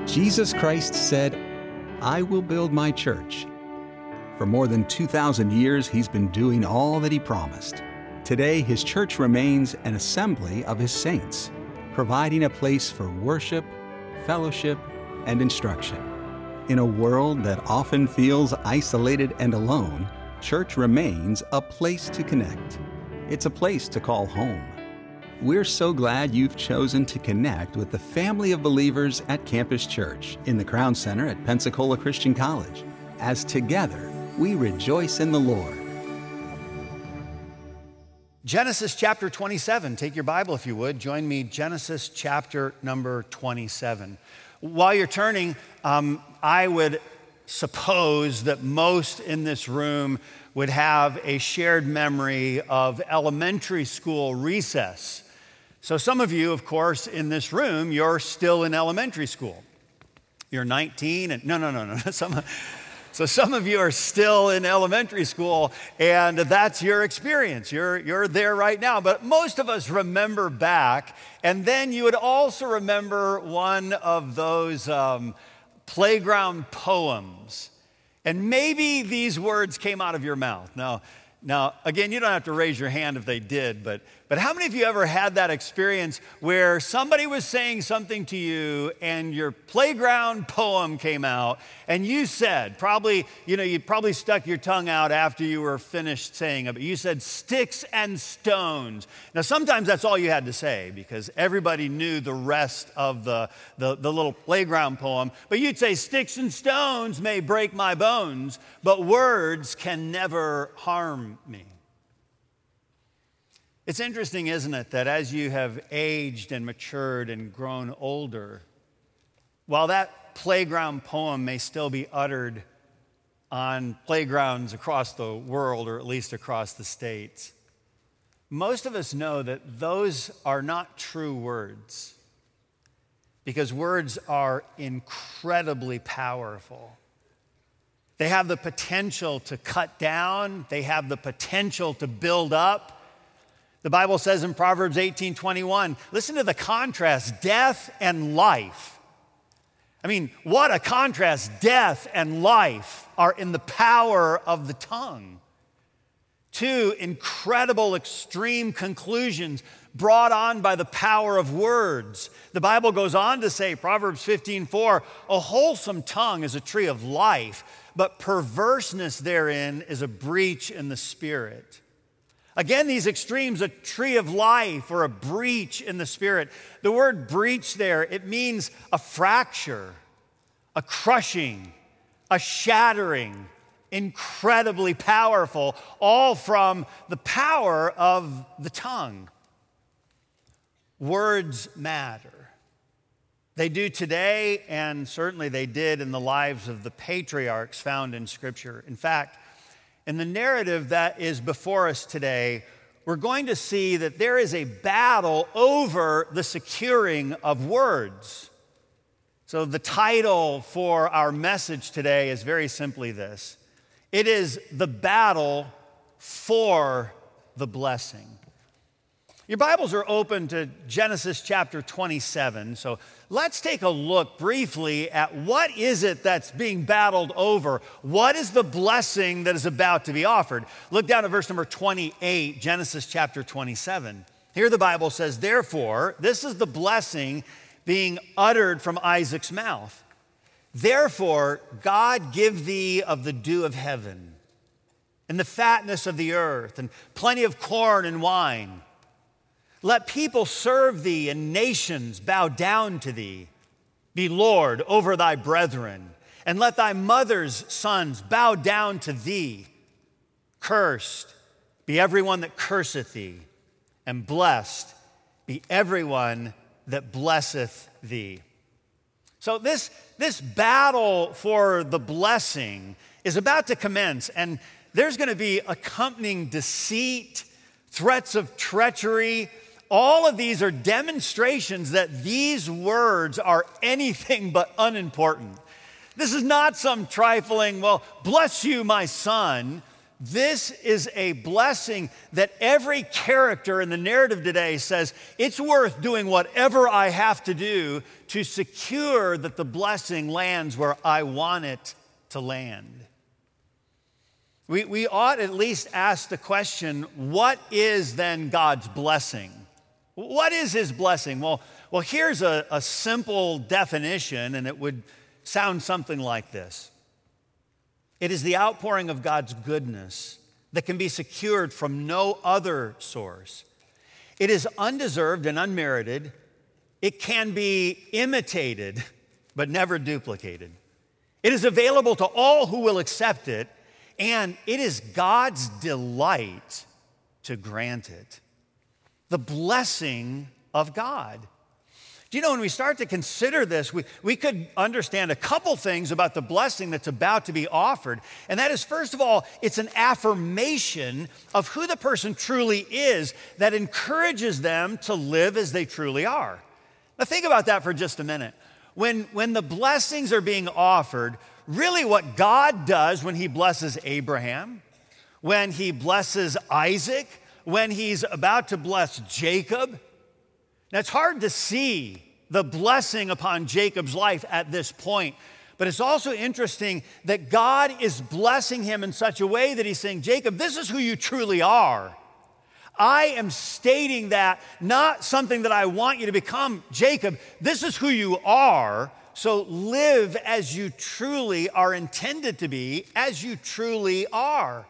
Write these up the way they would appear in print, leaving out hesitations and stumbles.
Jesus Christ said, "I will build my church." For more than 2,000 years, he's been doing all that he promised. Today, his church remains an assembly of his saints, providing a place for worship, fellowship, and instruction. In a world that often feels isolated and alone, church remains a place to connect. It's a place to call home. We're so glad you've chosen to connect with the family of believers at Campus Church in the Crown Center at Pensacola Christian College, as together we rejoice in the Lord. Genesis chapter 27. Take your Bible if you would. Join me, Genesis chapter number 27. While you're turning, I would suppose that most in this room would have a shared memory of elementary school recess. So some of you, of course, in this room, you're still in elementary school. You're 19 and no. So some of you are still in elementary school, and that's your experience. You're there right now. But most of us remember back, and then you would also remember one of those playground poems. And maybe these words came out of your mouth. Now, again, you don't have to raise your hand if they did, but how many of you ever had that experience where somebody was saying something to you and your playground poem came out and you said, you probably stuck your tongue out after you were finished saying it, but you said sticks and stones. Now, sometimes that's all you had to say because everybody knew the rest of the little playground poem, but you'd say sticks and stones may break my bones, but words can never harm me. It's interesting, isn't it, that as you have aged and matured and grown older, while that playground poem may still be uttered on playgrounds across the world, or at least across the states, most of us know that those are not true words, because words are incredibly powerful. They have the potential to cut down. They have the potential to build up. The Bible says in Proverbs 18:21, listen to the contrast, death and life. I mean, what a contrast. Death and life are in the power of the tongue. Two incredible extreme conclusions brought on by the power of words. The Bible goes on to say, Proverbs 15:4, a wholesome tongue is a tree of life, but perverseness therein is a breach in the spirit. Again, these extremes, a tree of life or a breach in the spirit. The word breach there, it means a fracture, a crushing, a shattering, incredibly powerful, all from the power of the tongue. Words matter. They do today, and certainly they did in the lives of the patriarchs found in Scripture. In fact, in the narrative that is before us today, we're going to see that there is a battle over the securing of words. So the title for our message today is very simply this. It is the battle for the blessing. Your Bibles are open to Genesis chapter 27, so let's take a look briefly at what is it that's being battled over. What is the blessing that is about to be offered? Look down at verse number 28, Genesis chapter 27. Here the Bible says, therefore, this is the blessing being uttered from Isaac's mouth. Therefore, God give thee of the dew of heaven, and the fatness of the earth, and plenty of corn and wine. Let people serve thee, and nations bow down to thee. Be Lord over thy brethren, and let thy mother's sons bow down to thee. Cursed be everyone that curseth thee, and blessed be everyone that blesseth thee. So this battle for the blessing is about to commence, and there's going to be accompanying deceit, threats of treachery. All of these are demonstrations that these words are anything but unimportant. This is not some trifling, well, bless you, my son. This is a blessing that every character in the narrative today says, it's worth doing whatever I have to do to secure that the blessing lands where I want it to land. We ought at least ask the question, what is then God's blessing? What is his blessing? Well, here's a simple definition, and it would sound something like this. It is the outpouring of God's goodness that can be secured from no other source. It is undeserved and unmerited. It can be imitated, but never duplicated. It is available to all who will accept it, and it is God's delight to grant it. The blessing of God. Do you know, when we start to consider this, we could understand a couple things about the blessing that's about to be offered. And that is, first of all, it's an affirmation of who the person truly is that encourages them to live as they truly are. Now think about that for just a minute. When the blessings are being offered, really what God does when he blesses Abraham, when he blesses Isaac, when he's about to bless Jacob. Now, it's hard to see the blessing upon Jacob's life at this point, but it's also interesting that God is blessing him in such a way that he's saying, Jacob, this is who you truly are. I am stating that, not something that I want you to become. Jacob, this is who you are, so live as you truly are intended to be, as you truly are.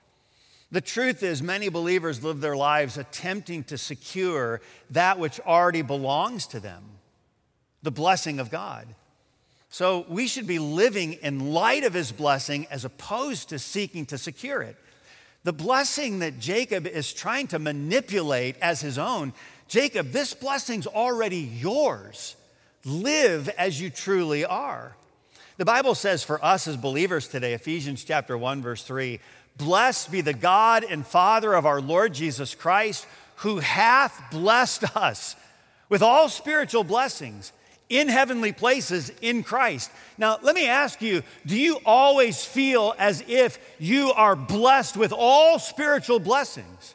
The truth is, many believers live their lives attempting to secure that which already belongs to them, the blessing of God. So we should be living in light of his blessing as opposed to seeking to secure it. The blessing that Jacob is trying to manipulate as his own, Jacob, this blessing's already yours. Live as you truly are. The Bible says for us as believers today, Ephesians chapter 1, verse 3, blessed be the God and Father of our Lord Jesus Christ, who hath blessed us with all spiritual blessings in heavenly places in Christ. Now, let me ask you, do you always feel as if you are blessed with all spiritual blessings?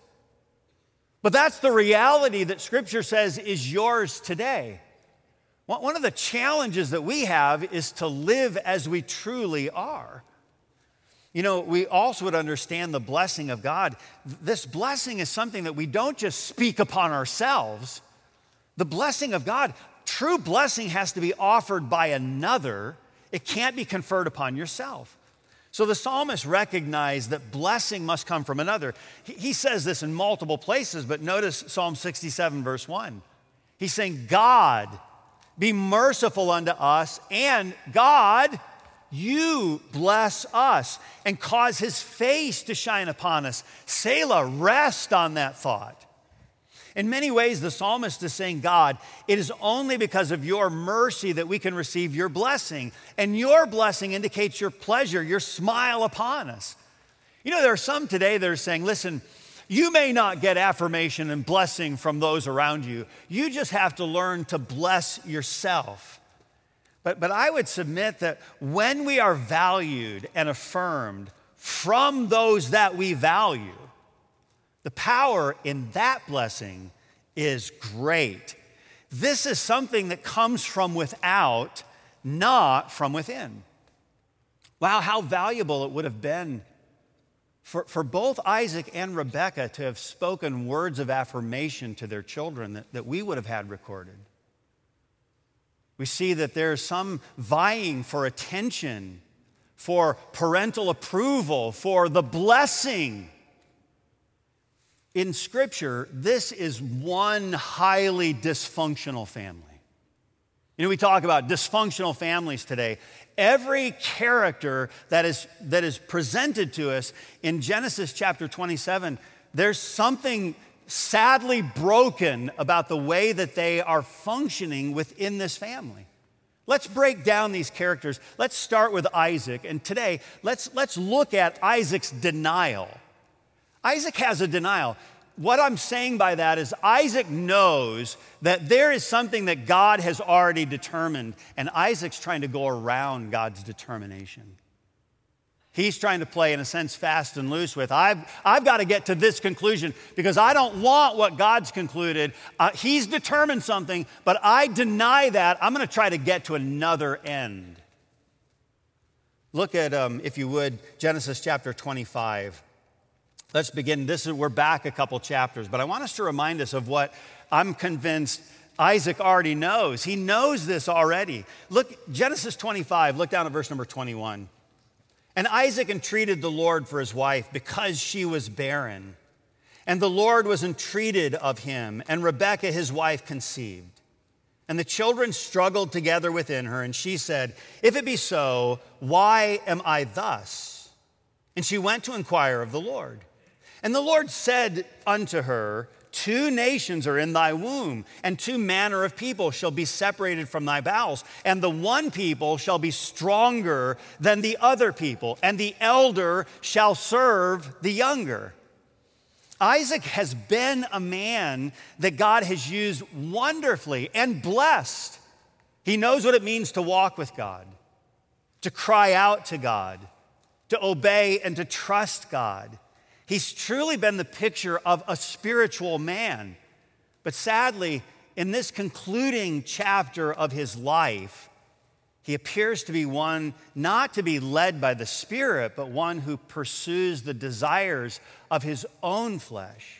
But that's the reality that Scripture says is yours today. One of the challenges that we have is to live as we truly are. You know, we also would understand the blessing of God. This blessing is something that we don't just speak upon ourselves. The blessing of God, true blessing has to be offered by another. It can't be conferred upon yourself. So the psalmist recognized that blessing must come from another. He says this in multiple places, but notice Psalm 67, verse 1. He's saying, God, be merciful unto us, and God, you bless us and cause his face to shine upon us. Selah, rest on that thought. In many ways, the psalmist is saying, God, it is only because of your mercy that we can receive your blessing. And your blessing indicates your pleasure, your smile upon us. You know, there are some today that are saying, listen, you may not get affirmation and blessing from those around you. You just have to learn to bless yourself. But I would submit that when we are valued and affirmed from those that we value, the power in that blessing is great. This is something that comes from without, not from within. Wow, how valuable it would have been for both Isaac and Rebekah to have spoken words of affirmation to their children that we would have had recorded. We see that there's some vying for attention, for parental approval, for the blessing. In Scripture, this is one highly dysfunctional family. You know, we talk about dysfunctional families today. Every character that is presented to us in Genesis chapter 27, there's something sadly broken about the way that they are functioning within this family. Let's break down these characters. Let's start with Isaac. And today, let's look at Isaac's denial. Isaac has a denial. What I'm saying by that is Isaac knows that there is something that God has already determined, and Isaac's trying to go around God's determination. He's trying to play, in a sense, fast and loose with. I've got to get to this conclusion because I don't want what God's concluded. He's determined something, but I deny that. I'm going to try to get to another end. Look at, if you would, Genesis chapter 25. Let's begin. We're back a couple chapters, but I want us to remind us of what I'm convinced Isaac already knows. He knows this already. Look, Genesis 25, look down at verse number 21. And Isaac entreated the Lord for his wife because she was barren. And the Lord was entreated of him, and Rebekah his wife conceived. And the children struggled together within her, and she said, "If it be so, why am I thus?" And she went to inquire of the Lord. And the Lord said unto her, "Two nations are in thy womb, and two manner of people shall be separated from thy bowels. And the one people shall be stronger than the other people, and the elder shall serve the younger." Isaac has been a man that God has used wonderfully and blessed. He knows what it means to walk with God, to cry out to God, to obey and to trust God. He's truly been the picture of a spiritual man. But sadly, in this concluding chapter of his life, he appears to be one not to be led by the Spirit, but one who pursues the desires of his own flesh.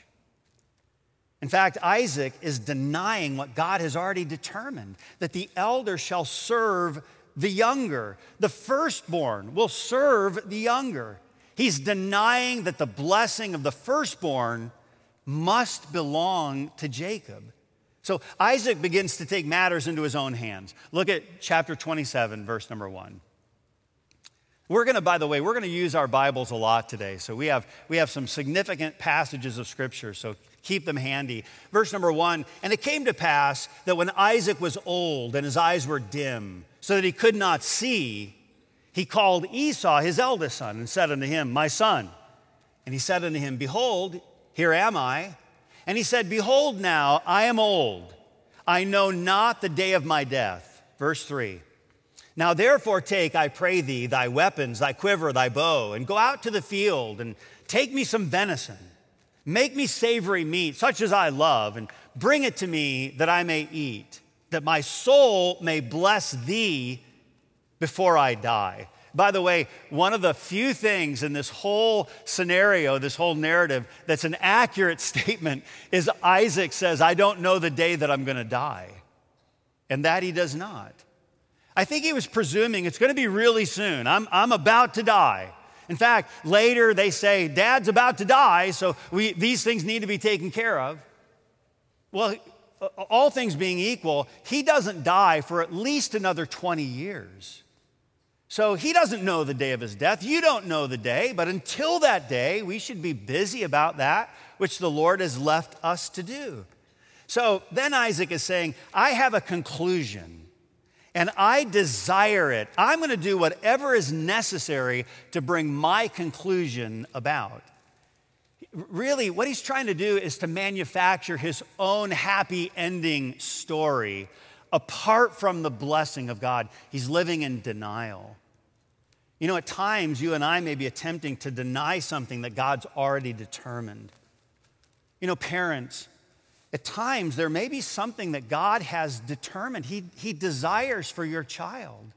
In fact, Isaac is denying what God has already determined, that the elder shall serve the younger. The firstborn will serve the younger. He's denying that the blessing of the firstborn must belong to Jacob. So Isaac begins to take matters into his own hands. Look at chapter 27, verse number 1. We're going to use our Bibles a lot today. So we have some significant passages of Scripture, so keep them handy. Verse number 1, "And it came to pass that when Isaac was old and his eyes were dim, so that he could not see, he called Esau, his eldest son, and said unto him, My son. And he said unto him, Behold, here am I. And he said, Behold now, I am old. I know not the day of my death. Verse 3. Now therefore take, I pray thee, thy weapons, thy quiver, thy bow, and go out to the field, and take me some venison. Make me savory meat, such as I love, and bring it to me that I may eat, that my soul may bless thee before I die. By the way, one of the few things in this whole scenario, this whole narrative, that's an accurate statement is Isaac says, I don't know the day that I'm going to die. And that he does not. I think he was presuming it's going to be really soon. I'm about to die. In fact, later they say, Dad's about to die, so these things need to be taken care of. Well, all things being equal, he doesn't die for at least another 20 years. So he doesn't know the day of his death. You don't know the day, but until that day, we should be busy about that which the Lord has left us to do. So then Isaac is saying, I have a conclusion, and I desire it. I'm going to do whatever is necessary to bring my conclusion about. Really, what he's trying to do is to manufacture his own happy ending story apart from the blessing of God. He's living in denial. You know, at times, you and I may be attempting to deny something that God's already determined. You know, parents, at times, there may be something that God has determined. He desires for your child.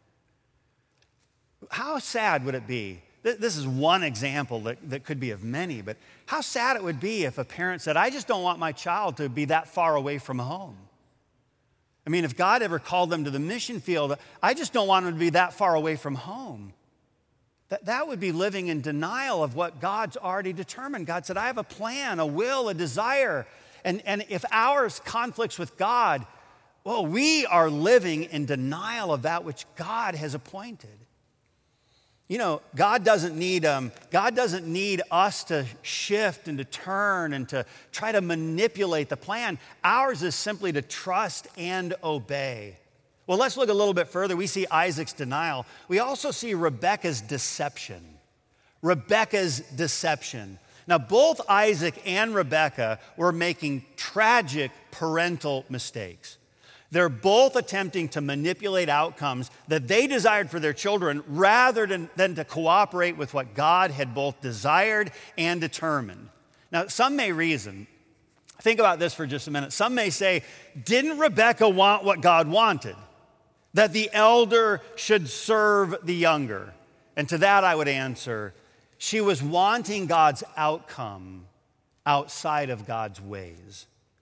How sad would it be? This is one example that could be of many, but how sad it would be if a parent said, I just don't want my child to be that far away from home. I mean, if God ever called them to the mission field, I just don't want them to be that far away from home. That would be living in denial of what God's already determined. God said, I have a plan, a will, a desire. And if ours conflicts with God, well, we are living in denial of that which God has appointed. You know, God doesn't need us to shift and to turn and to try to manipulate the plan. Ours is simply to trust and obey. Well, let's look a little bit further. We see Isaac's denial. We also see Rebekah's deception. Rebekah's deception. Now, both Isaac and Rebekah were making tragic parental mistakes. They're both attempting to manipulate outcomes that they desired for their children rather than to cooperate with what God had both desired and determined. Now, some may reason, think about this for just a minute. Some may say, didn't Rebekah want what God wanted? That the elder should serve the younger? And to that I would answer, she was wanting God's outcome outside of God's ways.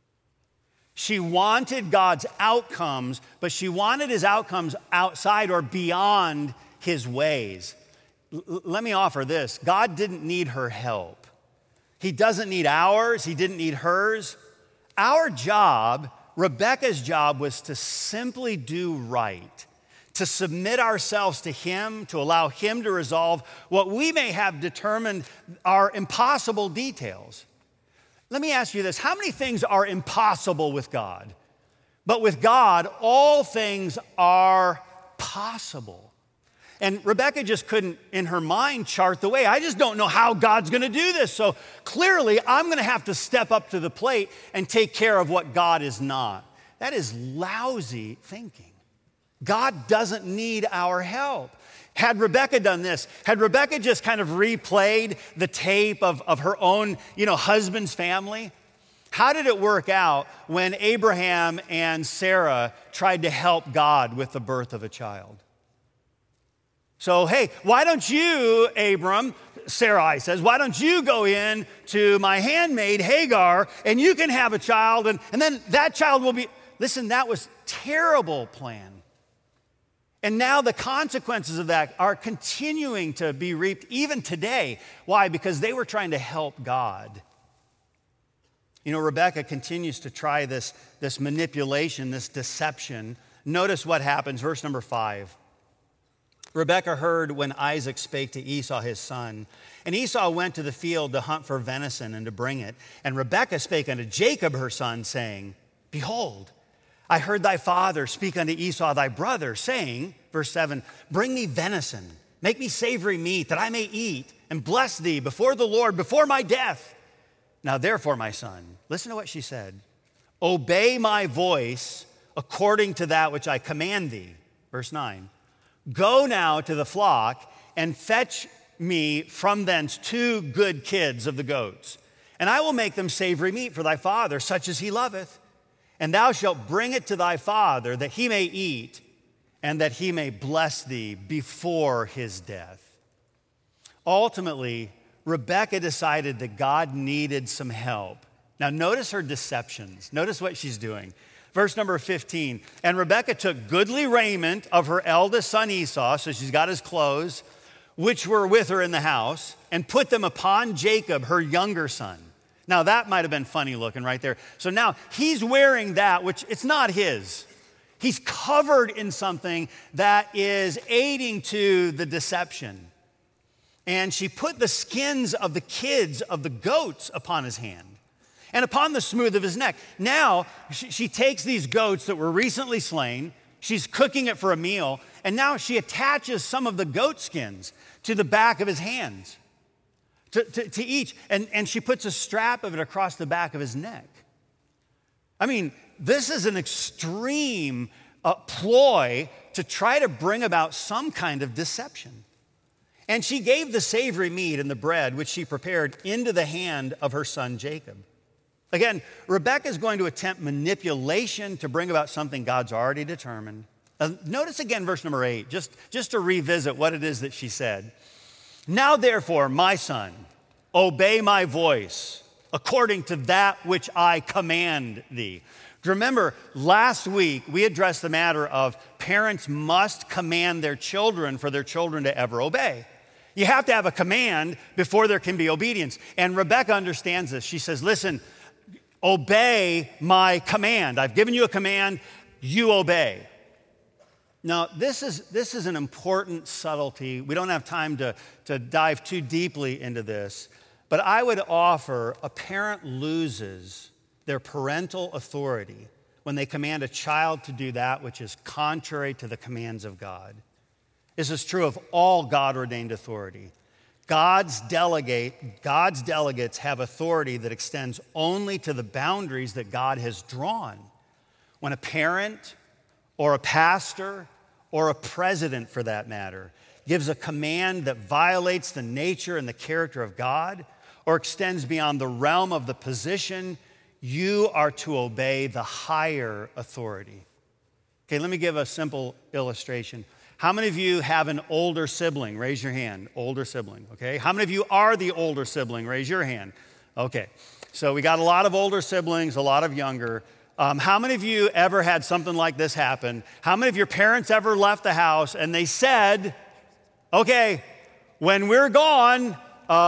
She wanted God's outcomes, but she wanted his outcomes outside or beyond his ways. Let me offer this. God didn't need her help. He doesn't need ours. He didn't need hers. Our job, Rebekah's job, was to simply do right, to submit ourselves to him, to allow him to resolve what we may have determined are impossible details. Let me ask you this. How many things are impossible with God? But with God, all things are possible. And Rebekah just couldn't, in her mind, chart the way. I just don't know how God's going to do this. So clearly, I'm going to have to step up to the plate and take care of what God is not. That is lousy thinking. God doesn't need our help. Had Rebekah done this, had Rebekah just kind of replayed the tape of her own, husband's family, how did it work out when Abraham and Sarah tried to help God with the birth of a child? So, hey, why don't you, Abram, Sarai says, why don't you go in to my handmaid Hagar and you can have a child and then that child will be, listen, that was terrible plan. And now the consequences of that are continuing to be reaped even today. Why? Because they were trying to help God. Rebekah continues to try this manipulation, this deception. Notice what happens, verse number 5. Rebekah heard when Isaac spake to Esau his son. And Esau went to the field to hunt for venison and to bring it. And Rebekah spake unto Jacob her son, saying, Behold, I heard thy father speak unto Esau thy brother, saying, verse 7, Bring me venison, make me savory meat, that I may eat, and bless thee before the Lord, before my death. Now therefore, my son, listen to what she said, Obey my voice according to that which I command thee. Verse 9, Go now to the flock, and fetch me from thence 2 good kids of the goats, and I will make them savory meat for thy father, such as he loveth. And thou shalt bring it to thy father, that he may eat, and that he may bless thee before his death. Ultimately, Rebekah decided that God needed some help. Now notice her deceptions. Notice what she's doing. Verse number 15, And Rebekah took goodly raiment of her eldest son Esau, so she's got his clothes, which were with her in the house, and put them upon Jacob, her younger son. Now, that might have been funny looking right there. So now he's wearing that, which it's not his. He's covered in something that is aiding to the deception. And she put the skins of the kids of the goats upon his hand and upon the smooth of his neck. Now, she takes these goats that were recently slain. She's cooking it for a meal. And now she attaches some of the goat skins to the back of his hands. To each, and she puts a strap of it across the back of his neck. I mean, this is an extreme ploy to try to bring about some kind of deception. And she gave the savory meat and the bread, which she prepared, into the hand of her son Jacob. Again, Rebekah is going to attempt manipulation to bring about something God's already determined. Notice again verse number 8, just to revisit what it is that she said. Now, therefore, my son, obey my voice according to that which I command thee. Remember, last week we addressed the matter of parents must command their children for their children to ever obey. You have to have a command before there can be obedience. And Rebekah understands this. She says, listen, obey my command. I've given you a command, you obey. Now, this is an important subtlety. We don't have time to dive too deeply into this, but I would offer a parent loses their parental authority when they command a child to do that which is contrary to the commands of God. This is true of all God-ordained authority. God's delegates have authority that extends only to the boundaries that God has drawn. When a parent or a pastor or a president, for that matter, gives a command that violates the nature and the character of God or extends beyond the realm of the position, you are to obey the higher authority. Okay, let me give a simple illustration. How many of you have an older sibling? Raise your hand. Older sibling, okay? How many of you are the older sibling? Raise your hand. Okay, so we got a lot of older siblings, a lot of younger. How many of you ever had something like this happen? How many of your parents ever left the house and they said, okay, when we're gone,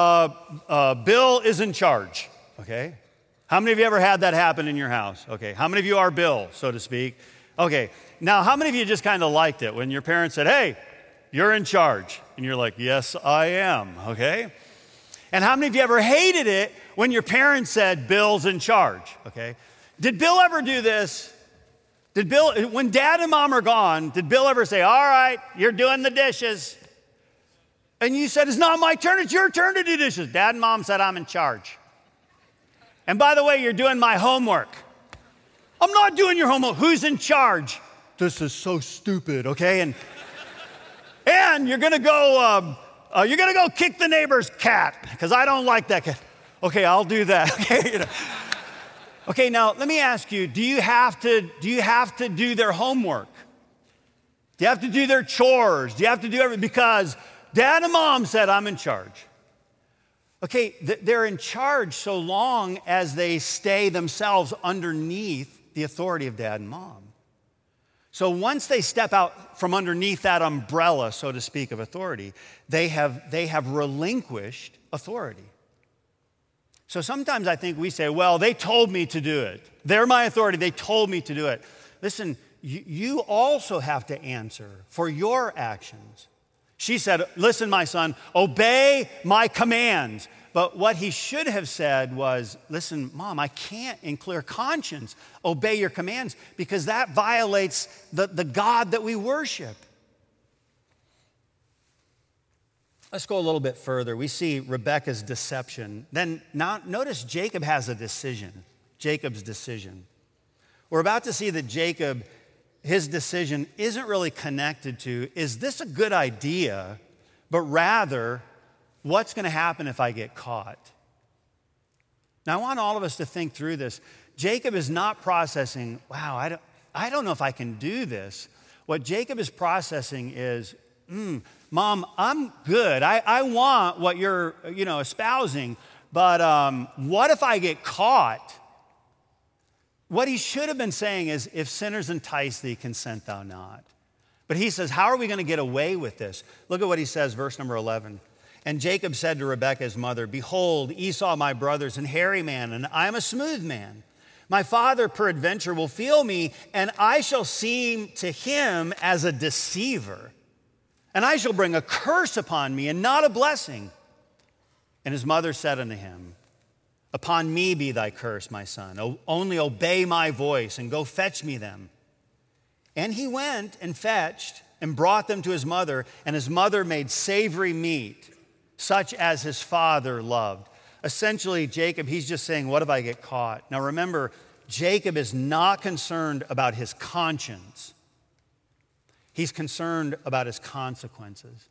Bill is in charge, okay? How many of you ever had that happen in your house? Okay, how many of you are Bill, so to speak? Okay, now how many of you just kind of liked it when your parents said, hey, you're in charge? And you're like, yes, I am, okay? And how many of you ever hated it when your parents said, Bill's in charge, okay? Did Bill ever do this? When dad and mom are gone, did Bill ever say, all right, you're doing the dishes? And you said, it's not my turn, it's your turn to do dishes. Dad and mom said, I'm in charge. And by the way, you're doing my homework. I'm not doing your homework. Who's in charge? This is so stupid, okay? And you're gonna go kick the neighbor's cat because I don't like that cat. Okay, I'll do that. Okay, Okay, now let me ask you: do you have to do their homework? Do you have to do their chores? Do you have to do everything because dad and mom said I'm in charge? Okay, they're in charge so long as they stay themselves underneath the authority of dad and mom. So once they step out from underneath that umbrella, so to speak, of authority, they have relinquished authority. So sometimes I think we say, well, they told me to do it. They're my authority. They told me to do it. Listen, you also have to answer for your actions. She said, listen, my son, obey my commands. But what he should have said was, listen, Mom, I can't in clear conscience obey your commands because that violates the God that we worship. Let's go a little bit further. We see Rebekah's deception. Then now notice Jacob has a decision, Jacob's decision. We're about to see that Jacob, his decision isn't really connected to, is this a good idea, but rather, what's going to happen if I get caught? Now, I want all of us to think through this. Jacob is not processing, wow, I don't know if I can do this. What Jacob is processing is, Mom, I'm good. I want what you're, espousing, but what if I get caught? What he should have been saying is, if sinners entice thee, consent thou not. But he says, how are we going to get away with this? Look at what he says, verse number 11. And Jacob said to Rebekah, his mother, behold, Esau, my brother, is an hairy man, and I am a smooth man. My father, peradventure, will feel me, and I shall seem to him as a deceiver. And I shall bring a curse upon me, and not a blessing. And his mother said unto him, upon me be thy curse, my son. Only obey my voice, and go fetch me them. And he went and fetched, and brought them to his mother, and his mother made savory meat, such as his father loved. Essentially, Jacob, he's just saying, what if I get caught? Now remember, Jacob is not concerned about his conscience. He's concerned about his consequences.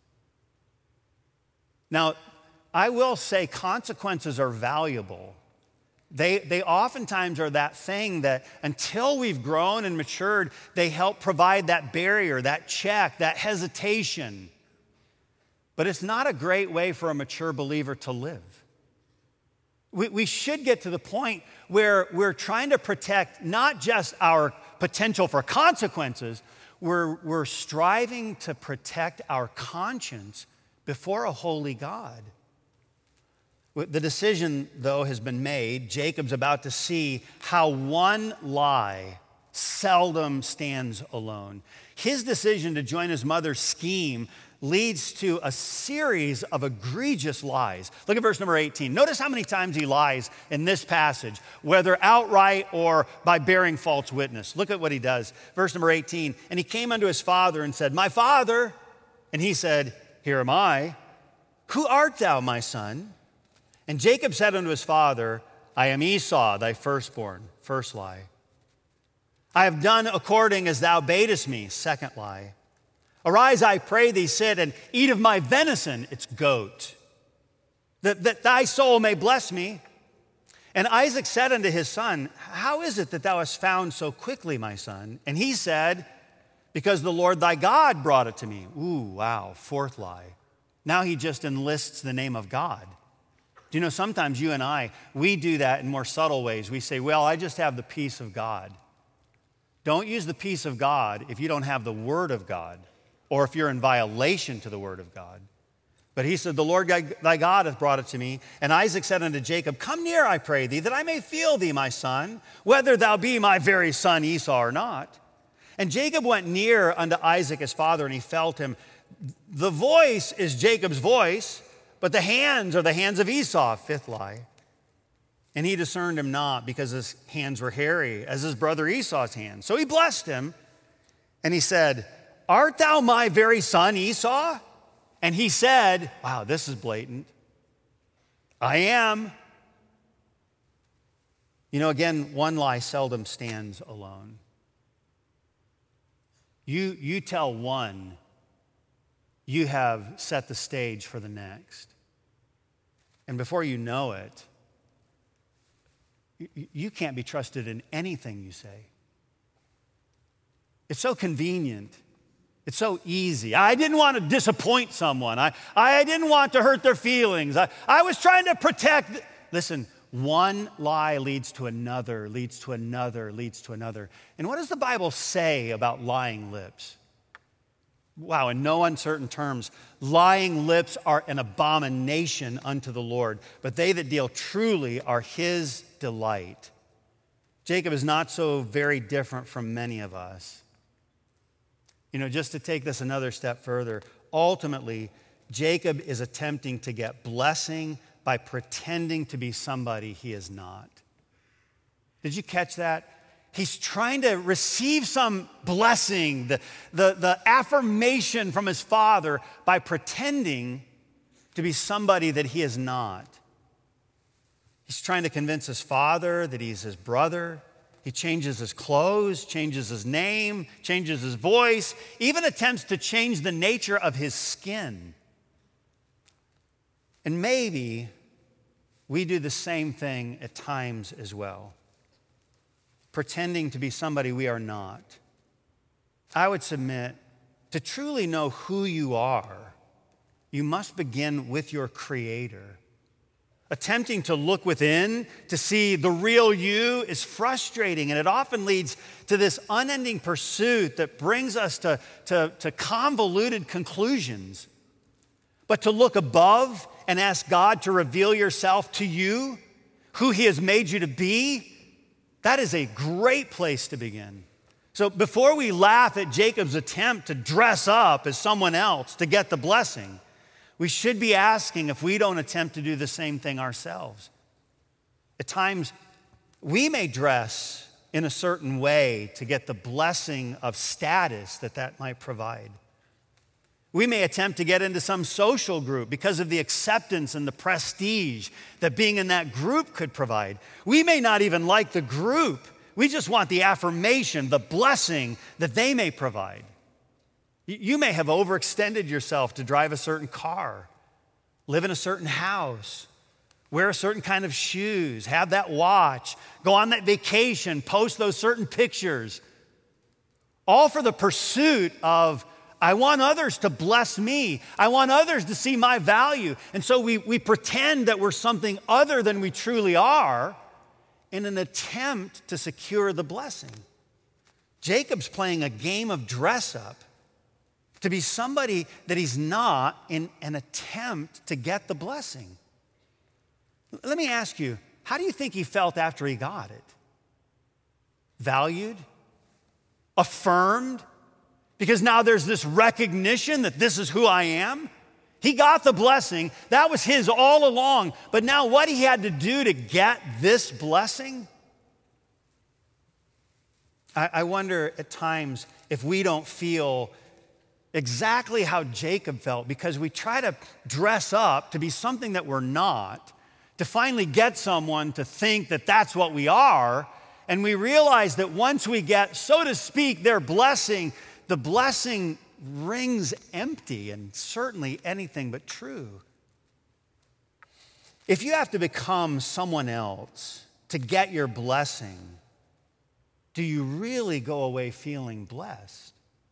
Now, I will say consequences are valuable. They oftentimes are that thing that until we've grown and matured, they help provide that barrier, that check, that hesitation. But it's not a great way for a mature believer to live. We should get to the point where we're trying to protect not just our potential for consequences, we're striving to protect our conscience before a holy God. The decision, though, has been made. Jacob's about to see how one lie seldom stands alone. His decision to join his mother's scheme leads to a series of egregious lies. Look at verse number 18. Notice how many times he lies in this passage, whether outright or by bearing false witness. Look at what he does. Verse number 18. And he came unto his father and said, my father. And he said, here am I. Who art thou, my son? And Jacob said unto his father, I am Esau, thy firstborn. First lie. I have done according as thou badest me. Second lie. Arise, I pray thee, sit and eat of my venison. It's goat. That thy soul may bless me. And Isaac said unto his son, how is it that thou hast found so quickly, my son? And he said, because the Lord thy God brought it to me. Ooh, wow, fourth lie. Now he just enlists the name of God. Do you know, sometimes you and I, we do that in more subtle ways. We say, well, I just have the peace of God. Don't use the peace of God if you don't have the word of God, or if you're in violation to the word of God. But he said, the Lord thy God hath brought it to me. And Isaac said unto Jacob, come near, I pray thee, that I may feel thee, my son, whether thou be my very son Esau or not. And Jacob went near unto Isaac his father, and he felt him. The voice is Jacob's voice, but the hands are the hands of Esau, fifth lie. And he discerned him not, because his hands were hairy, as his brother Esau's hands. So he blessed him, and he said, art thou my very son Esau? And he said, wow, this is blatant. I am. You know, again, one lie seldom stands alone. You tell one, you have set the stage for the next. And before you know it, you can't be trusted in anything you say. It's so convenient. It's so easy. I didn't want to disappoint someone. I didn't want to hurt their feelings. I was trying to protect. Listen, one lie leads to another, leads to another, leads to another. And what does the Bible say about lying lips? Wow, in no uncertain terms, lying lips are an abomination unto the Lord, but they that deal truly are his delight. Jacob is not so very different from many of us. You know, just to take this another step further, ultimately, Jacob is attempting to get blessing by pretending to be somebody he is not. Did you catch that? He's trying to receive some blessing, the affirmation from his father by pretending to be somebody that he is not. He's trying to convince his father that he's his brother. He changes his clothes, changes his name, changes his voice, even attempts to change the nature of his skin. And maybe we do the same thing at times as well, pretending to be somebody we are not. I would submit, to truly know who you are, you must begin with your Creator. Attempting to look within to see the real you is frustrating, and it often leads to this unending pursuit that brings us to convoluted conclusions. But to look above and ask God to reveal yourself to you, who he has made you to be, that is a great place to begin. So before we laugh at Jacob's attempt to dress up as someone else to get the blessing, we should be asking if we don't attempt to do the same thing ourselves. At times, we may dress in a certain way to get the blessing of status that might provide. We may attempt to get into some social group because of the acceptance and the prestige that being in that group could provide. We may not even like the group. We just want the affirmation, the blessing that they may provide. You may have overextended yourself to drive a certain car, live in a certain house, wear a certain kind of shoes, have that watch, go on that vacation, post those certain pictures, all for the pursuit of, I want others to bless me. I want others to see my value. And so we pretend that we're something other than we truly are in an attempt to secure the blessing. Jacob's playing a game of dress up to be somebody that he's not in an attempt to get the blessing. Let me ask you, how do you think he felt after he got it? Valued? Affirmed? Because now there's this recognition that this is who I am? He got the blessing. That was his all along. But now what he had to do to get this blessing? I wonder at times if we don't feel exactly how Jacob felt, because we try to dress up to be something that we're not, to finally get someone to think that that's what we are, And we realize that once we get, so to speak, their blessing, the blessing rings empty and certainly anything but true. If you have to become someone else to get your blessing, do you really go away feeling blessed?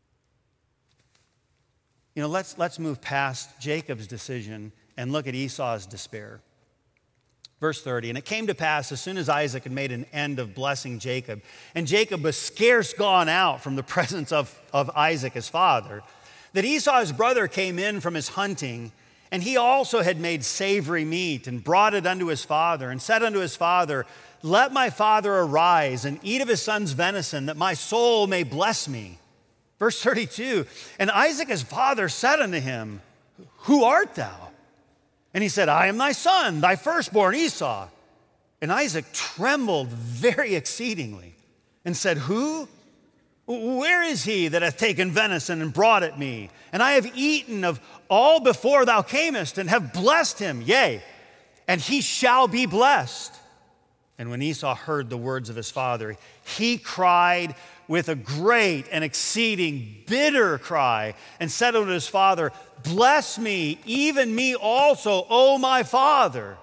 You know, let's move past Jacob's decision and look at Esau's despair. Verse 30, and it came to pass as soon as Isaac had made an end of blessing Jacob, and Jacob was scarce gone out from the presence of Isaac his father, that Esau his brother came in from his hunting, and he also had made savory meat and brought it unto his father, and said unto his father, let my father arise and eat of his son's venison, that my soul may bless me. Verse 32, and Isaac his father said unto him, who art thou? And he said, I am thy son, thy firstborn Esau. And Isaac trembled very exceedingly and said, who? Where is he that hath taken venison and brought it me? And I have eaten of all before thou camest, and have blessed him, yea, and he shall be blessed. And when Esau heard the words of his father, he cried with a great and exceeding bitter cry, and said unto his father, bless me, even me also, O my father.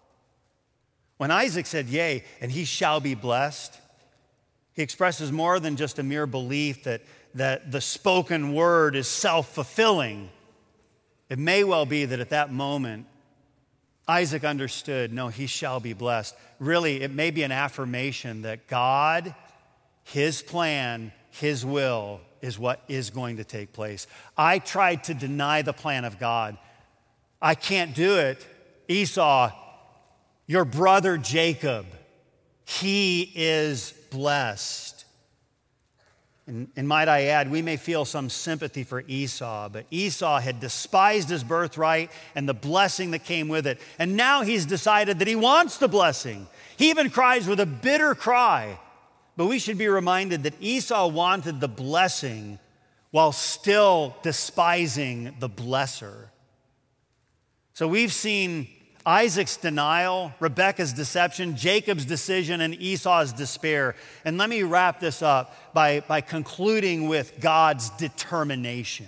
When Isaac said, yea, and he shall be blessed, he expresses more than just a mere belief that the spoken word is self-fulfilling. It may well be that at that moment, Isaac understood, no, he shall be blessed. Really, it may be an affirmation that God, his plan, his will is what is going to take place. I tried to deny the plan of God. I can't do it. Esau, your brother Jacob, he is blessed. And might I add, we may feel some sympathy for Esau, but Esau had despised his birthright and the blessing that came with it. And now he's decided that he wants the blessing. He even cries with a bitter cry. But we should be reminded that Esau wanted the blessing while still despising the blesser. So we've seen Isaac's denial, Rebekah's deception, Jacob's decision, and Esau's despair. And let me wrap this up by concluding with God's determination.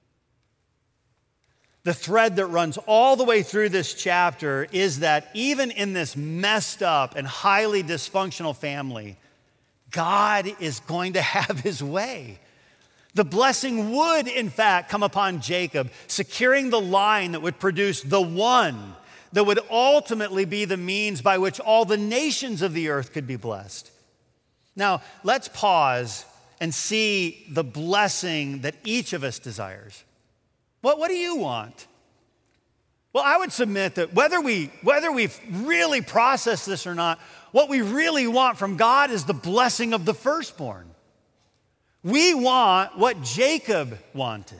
The thread that runs all the way through this chapter is that even in this messed up and highly dysfunctional family, God is going to have his way. The blessing would, in fact, come upon Jacob, securing the line that would produce the one that would ultimately be the means by which all the nations of the earth could be blessed. Now, let's pause and see the blessing that each of us desires. What do you want? Well, I would submit that whether we've really processed this or not, what we really want from God is the blessing of the firstborn. We want what Jacob wanted.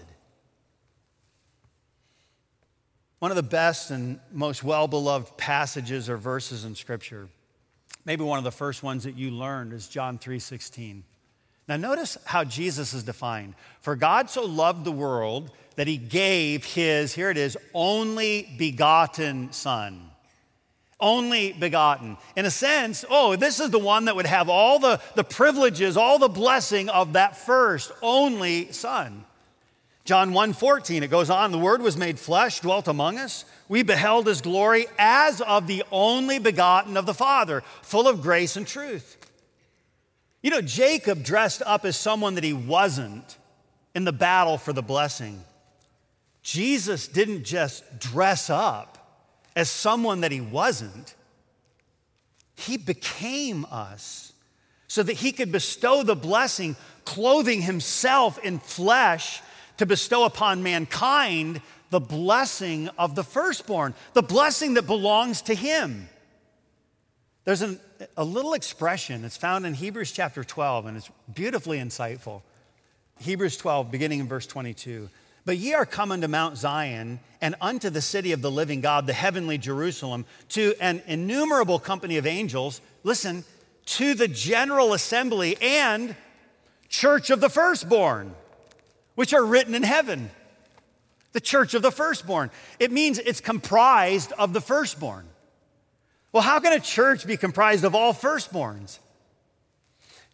One of the best and most well-beloved passages or verses in Scripture, maybe one of the first ones that you learned, is John 3:16. Now notice how Jesus is defined. For God so loved the world that he gave his, here it is, only begotten Son. Only begotten. In a sense, this is the one that would have all the privileges, all the blessing of that first only Son. John 1:14, it goes on, the Word was made flesh, dwelt among us. We beheld his glory as of the only begotten of the Father, full of grace and truth. You know, Jacob dressed up as someone that he wasn't in the battle for the blessing. Jesus didn't just dress up as someone that he wasn't. He became us so that he could bestow the blessing, clothing himself in flesh to bestow upon mankind the blessing of the firstborn, the blessing that belongs to him. There's a little expression. It's found in Hebrews chapter 12, and it's beautifully insightful. Hebrews 12, beginning in verse 22. But ye are come unto Mount Zion, and unto the city of the living God, the heavenly Jerusalem, to an innumerable company of angels, listen, to the general assembly and church of the firstborn, which are written in heaven. The church of the firstborn. It means it's comprised of the firstborn. Well, how can a church be comprised of all firstborns?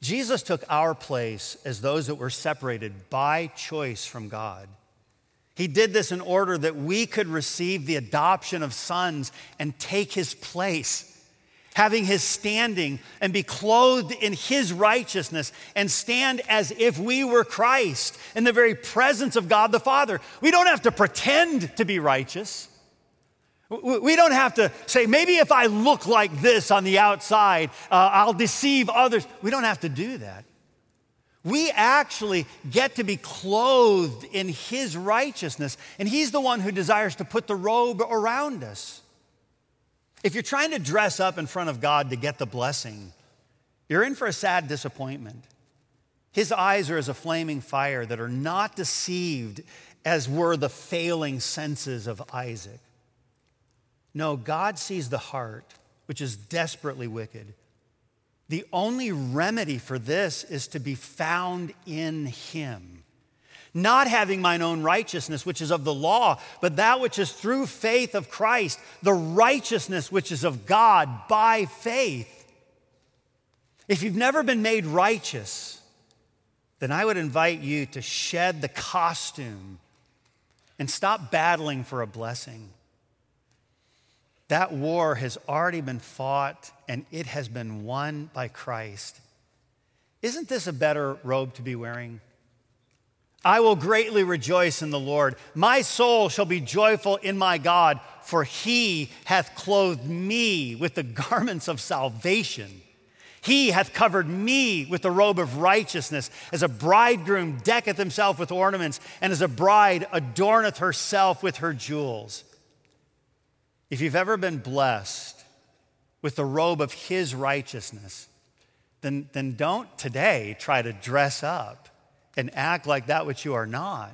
Jesus took our place as those that were separated by choice from God. He did this in order that we could receive the adoption of sons and take his place, having his standing and be clothed in his righteousness and stand as if we were Christ in the very presence of God the Father. We don't have to pretend to be righteous. We don't have to say, maybe if I look like this on the outside, I'll deceive others. We don't have to do that. We actually get to be clothed in his righteousness, and he's the one who desires to put the robe around us. If you're trying to dress up in front of God to get the blessing, you're in for a sad disappointment. His eyes are as a flaming fire that are not deceived as were the failing senses of Isaac. No, God sees the heart, which is desperately wicked. The only remedy for this is to be found in him. Not having mine own righteousness, which is of the law, but that which is through faith of Christ, the righteousness which is of God by faith. If you've never been made righteous, then I would invite you to shed the costume and stop battling for a blessing. That war has already been fought, and it has been won by Christ. Isn't this a better robe to be wearing? I will greatly rejoice in the Lord. My soul shall be joyful in my God, for he hath clothed me with the garments of salvation. He hath covered me with the robe of righteousness, as a bridegroom decketh himself with ornaments, and as a bride adorneth herself with her jewels. If you've ever been blessed with the robe of his righteousness, then don't today try to dress up and act like that which you are not.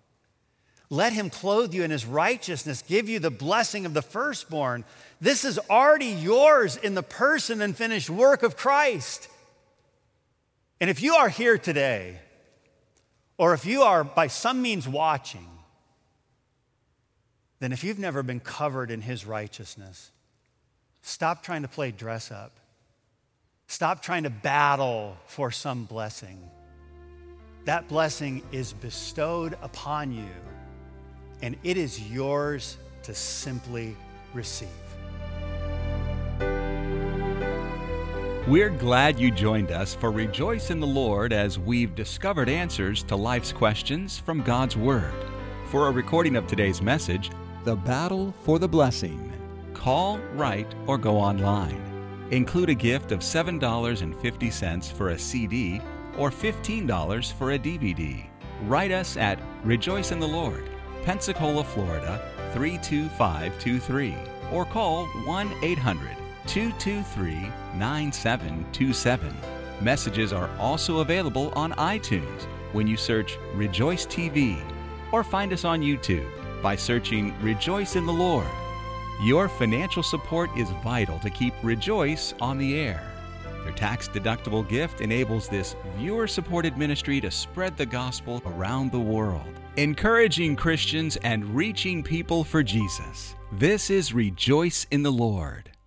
Let him clothe you in his righteousness, give you the blessing of the firstborn. This is already yours in the person and finished work of Christ. And if you are here today, or if you are by some means watching, then if you've never been covered in his righteousness, stop trying to play dress up. Stop trying to battle for some blessing. That blessing is bestowed upon you, and it is yours to simply receive. We're glad you joined us for Rejoice in the Lord as we've discovered answers to life's questions from God's Word. For a recording of today's message, The Battle for the Blessing, call, write, or go online. Include a gift of $7.50 for a CD or $15 for a DVD. Write us at Rejoice in the Lord, Pensacola, Florida 32523, or call 1-800-223-9727. Messages are also available on iTunes when you search Rejoice TV, or find us on YouTube by searching Rejoice in the Lord. Your financial support is vital to keep Rejoice on the air. Your tax-deductible gift enables this viewer-supported ministry to spread the gospel around the world, encouraging Christians and reaching people for Jesus. This is Rejoice in the Lord.